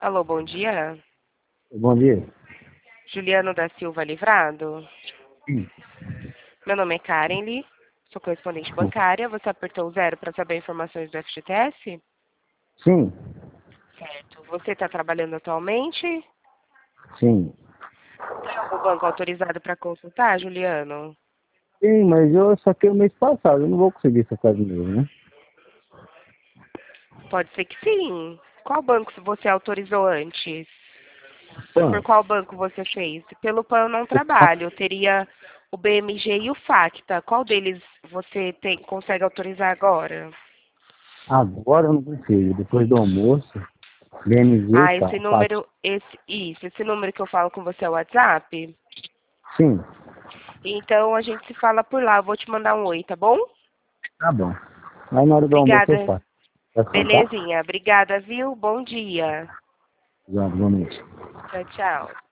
Alô, bom dia. Bom dia. Juliano da Silva Livrado. Sim. Meu nome é Karen Lee, sou correspondente bancária. Você apertou o 0 para saber informações do FGTS? Sim, Certo. Você está trabalhando atualmente? sim. Tem algum banco autorizado para consultar, Juliano? Sim, mas eu saquei o mês passado, eu não vou conseguir sacar de novo, né? Pode ser que sim. Qual banco você autorizou antes? Por Pan, qual banco você fez? Pelo PAN eu não trabalho. Eu teria o BMG e o Facta. Qual deles você consegue autorizar agora? agora eu não consigo. Depois do almoço, BMG, Ah, tá. esse Fácil. número, esse número que eu falo com você é o WhatsApp? Sim, Então a gente se fala por lá. Eu vou te mandar um oi, tá bom? tá bom. Aí na hora do almoço eu Obrigada. faço. Tá bom, tá? Belezinha. Obrigada, viu? Bom dia. Obrigado, boa noite. Tchau, tchau.